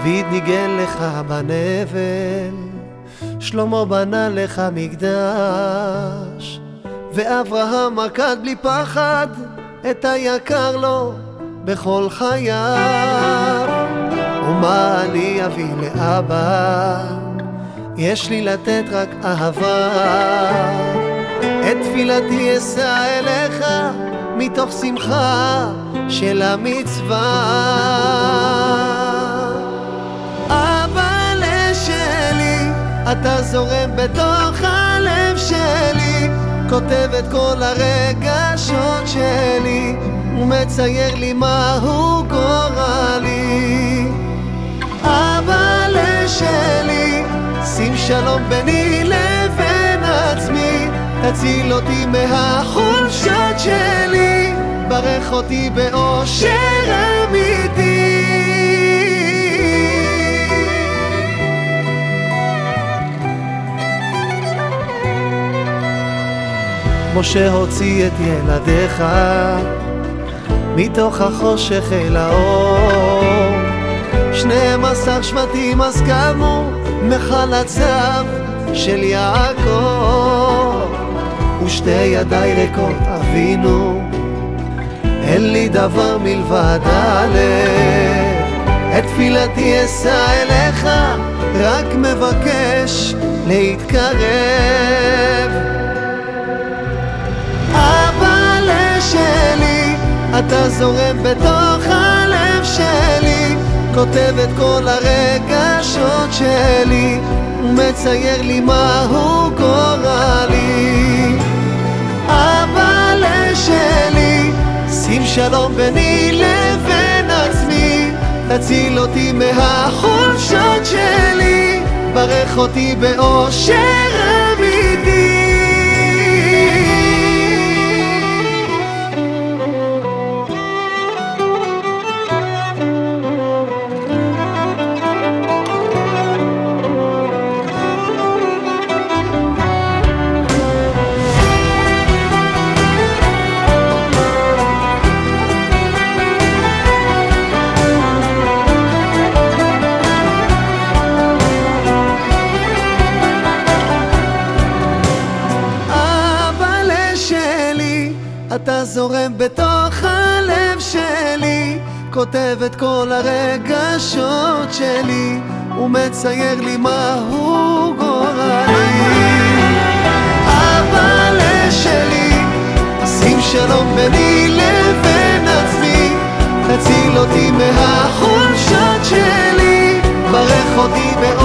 דוד ניגן לך בנבל, שלמה בנה לך מקדש, ואברהם עקד בלי פחד את היקר לו בכל חייו. ומה אני אביא לאבא? יש לי לתת רק אהבה. את תפילתי אשא אליך מתוך שמחה של המצווה. אבא לשלי, אתה זורם בתוך הלב שלי, כותב את כל הרגשות שלי, ומצייר לי מהו גורלי. אבא לשלי, שים שלום ביני לבין עצמי, תציל אותי מהחולשות שלי, ברך אותי באושר אמיתי. משה הוציא את ילדיך מתוך החושך אל האור, 12 שבטים אז קמו מחלציו של יעקב. ושתי ידיי ריקות אבינו, אין לי דבר מלבד הלב. את תפילתי אשא אליך, רק מבקש להתקרב. אבא לשלי, אתה זורם בתוך הלב שלי, כותב את כל הרגשות שלי, ומצייר לי מהו גורלי. אבא לשלי, שים שלום ביני לבין עצמי, תציל אותי מהחולשות שלי, ברך אותי באושר אמיתי. אתה זורם בתוך הלב שלי, כותב את כל הרגשות שלי, ומצייר לי מהו גורלי. אבא לשלי, שים שלום ביני לבין עצמי, תציל אותי מהחולשות שלי, ברך אותי